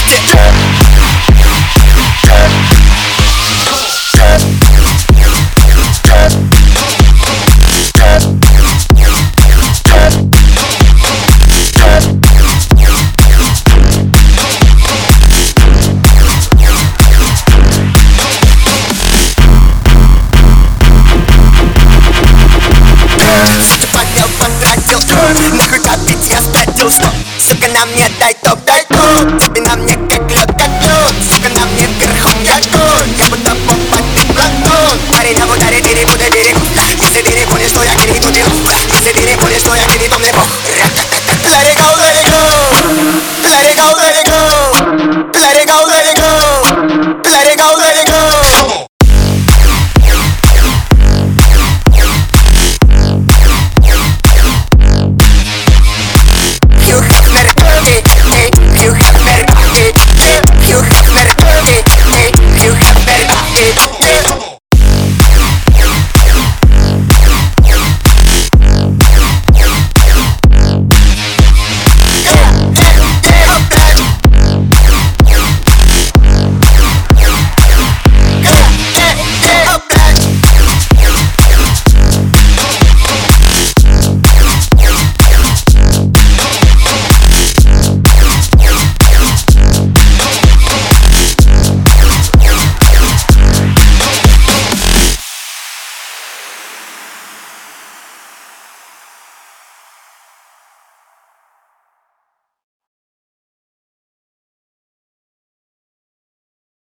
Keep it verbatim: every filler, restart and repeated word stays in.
Сука, на мне дай топ, дай топ. Тебе на мне как лед, как лед. Сука, на мне верхом я конь. Я будто попа, ты планктон. Парень на ударе, ты не буду берегу. Если ты не понял, что я гриб, то делу. Если ты не понял, что я гриб, то мне пох. Let it go, let it go. Let it go, let it go.